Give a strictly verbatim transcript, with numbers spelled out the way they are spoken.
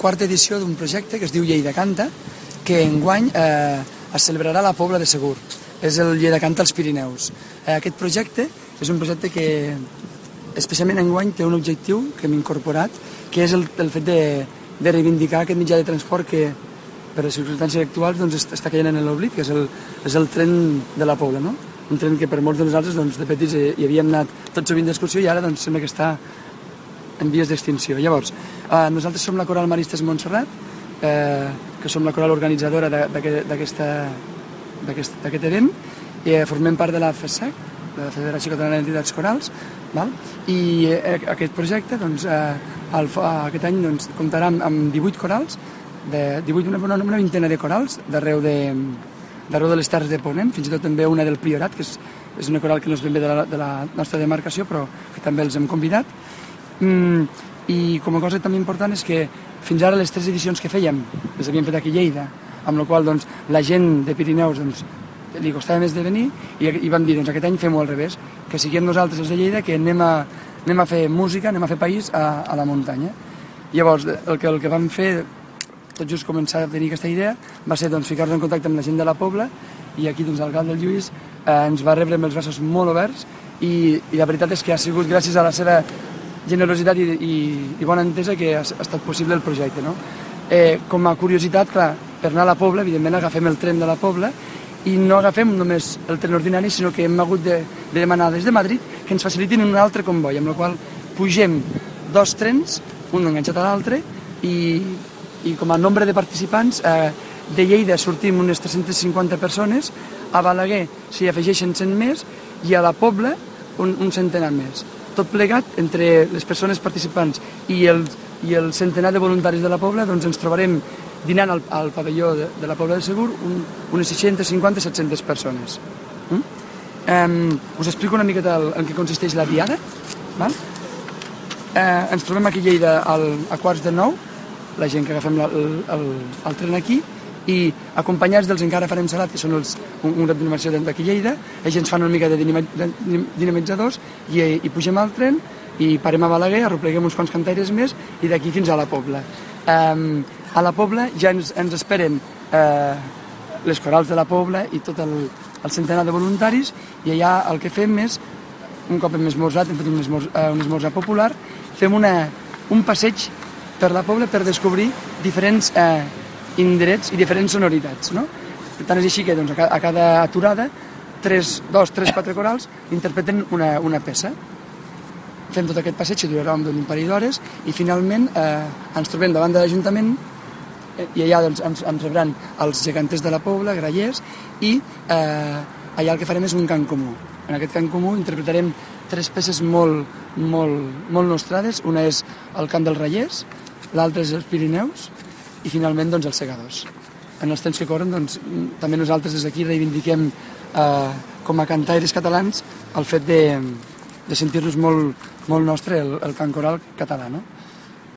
quarta edició d'un projecte que es diu Lleida Canta, que enguany eh, es celebrarà a la Pobla de Segur. És el Lleida Canta als Pirineus. Eh, aquest projecte és un projecte que, especialment enguany, té un objectiu que hem incorporat, que és el, el fet de, de reivindicar aquest mitjà de transport que, per les circumstàncies actuals, doncs, està caient en l'oblit, que és el, és el tren de la Pobla, no? Un tren que per molts de nosaltres, doncs, de petits hi havíem anat tot sovint d'excursió i ara doncs, sembla que està en vies d'extinció. Llavors, eh, nosaltres som la Coral Maristes Montserrat, eh, que som la coral organitzadora d'aquest event, i eh, formem part de la FESAC, de la Federació Catalana d'Entitats Corals, val? I eh, aquest projecte doncs, eh, el, aquest any doncs, comptarà amb, amb divuit corals, de, divuit, una, una vintena de corals d'arreu de, d'arreu de les Terres de Ponent, fins i tot també una del Priorat, que és, és una coral que no és ben bé de la, de la nostra demarcació, però que també els hem convidat. Mm, I com a cosa també important és que fins ara les tres edicions que fèiem les havíem fet aquí a Lleida, amb la qual doncs, la gent de Pirineus doncs, li costava més de venir i, i vam dir, doncs aquest any fem-ho al revés, que siguem nosaltres els de Lleida que anem a, anem a fer música, anem a fer país a, a la muntanya. Llavors el que, el que vam fer tot just començar a tenir aquesta idea va ser doncs, ficar-nos en contacte amb la gent de la Pobla i aquí doncs, l'alcalde del Lluís eh, ens va rebre amb els braços molt oberts i, i la veritat és que ha sigut gràcies a la seva generositat i, i, i bona entesa que ha, ha estat possible el projecte. No? Eh, com a curiositat, clar, per anar a la Pobla, evidentment agafem el tren de la Pobla i no agafem només el tren ordinari, sinó que hem hagut de, de demanar des de Madrid que ens facilitin un altre comboi, amb el qual pugem dos trens, un enganxat a l'altre, i, i com a nombre de participants, eh, de Lleida sortim unes tres-centes cinquanta persones, a Balaguer s'hi afegeixen cent més, i a la Pobla un, un centenar més. Tot plegat, entre les persones participants i el, i el centenar de voluntaris de la Pobla, doncs ens trobarem dinant al, al pavelló de, de la Pobla de Segur un, unes seixanta, cinquanta, set-centes persones. Mm? Um, us explico una miqueta el, en què consisteix la diada. Val? Uh, ens trobem aquí a Lleida al, a quarts de nou, la gent que agafem la, el, el, el tren aquí, i acompanyats dels encara farem salat, que són els, un, un grup d'animació d'aquí a Lleida, ells ens fan una mica de dinamitzadors i, i pugem al tren i parem a Balaguer, arrepleguem uns quants cantaires més i d'aquí fins a la Pobla. Um, a la Pobla ja ens, ens esperen eh, les corals de la Pobla i tot el, el centenar de voluntaris i allà el que fem és, un cop hem esmorzat, hem fet un, esmorz, uh, un esmorzar popular, fem una, un passeig per la Pobla per descobrir diferents eh, indrets i diferents sonoritats. No? Per tant, és així que doncs, a, cada, a cada aturada tres, dos, tres, quatre corals interpreten una, una peça. Fem tot aquest passeig que durarà un parell d'hores i finalment eh, ens trobem davant de l'Ajuntament eh, i allà doncs, ens, ens rebran els geganters de la Pobla, grallers, i eh, allà el que farem és un cant comú. En aquest cant comú interpretarem tres peces molt, molt, molt nostrades. Una és el cant dels Rallers, l'altra és els Pirineus i finalment doncs, els Segadors. En els temps que corren doncs, també nosaltres des d'aquí reivindiquem eh, com a cantaires catalans el fet de, de sentir-nos molt, molt nostre el, el cant coral català. No?